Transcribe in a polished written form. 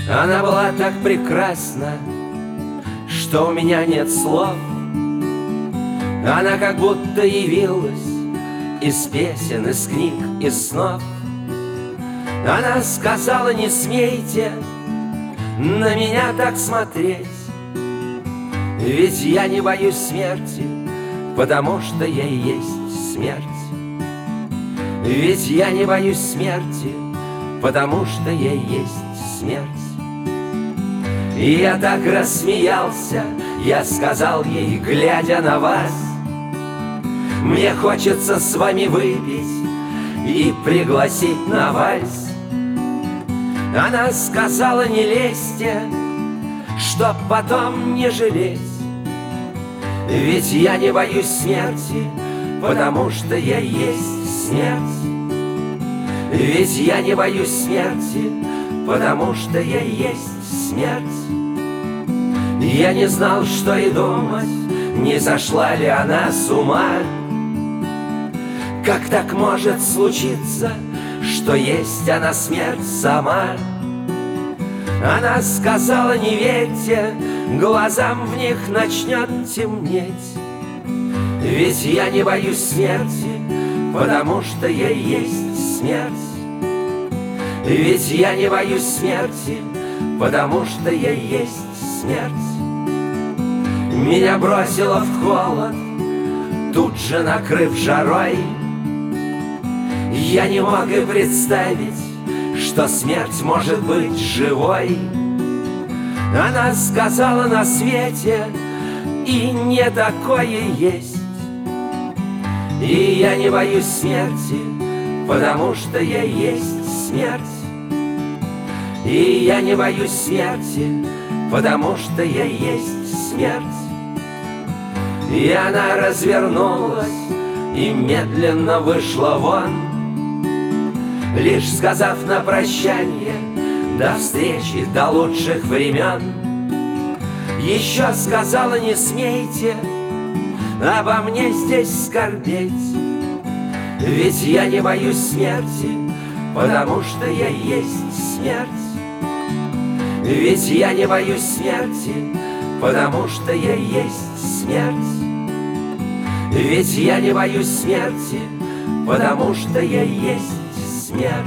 Она была так прекрасна, что у меня нет слов. Она как будто явилась из песен, из книг, из снов. Она сказала: не смейте на меня так смотреть, ведь я не боюсь смерти, потому что я и есть смерть. Ведь я не боюсь смерти, потому что я и есть смерть. И я так рассмеялся, я сказал ей, глядя на вас: мне хочется с вами выпить и пригласить на вальс. Она сказала: не лезьте, чтоб потом не жалеть, ведь я не боюсь смерти, потому что я есть смерть. Ведь я не боюсь смерти, потому что я есть смерть. Я не знал, что и думать, не сошла ли она с ума. Как так может случиться, что есть она смерть сама? Она сказала: не верьте, глазам в них начнет темнеть, ведь я не боюсь смерти, потому что я есть смерть. Ведь я не боюсь смерти, потому что я есть смерть. Меня бросило в холод, тут же накрыв жарой. Я не мог и представить, что смерть может быть живой. Она сказала: на свете и не такое есть. И я не боюсь смерти, потому что я есть смерть. И я не боюсь смерти, потому что я есть смерть. И она развернулась и медленно вышла вон, лишь сказав на прощанье: до встречи, до лучших времен. Еще сказала: не смейте обо мне здесь скорбеть, ведь я не боюсь смерти, потому что я есть смерть. Ведь я не боюсь смерти, потому что я есть смерть. Ведь я не боюсь смерти, потому что я есть смерть.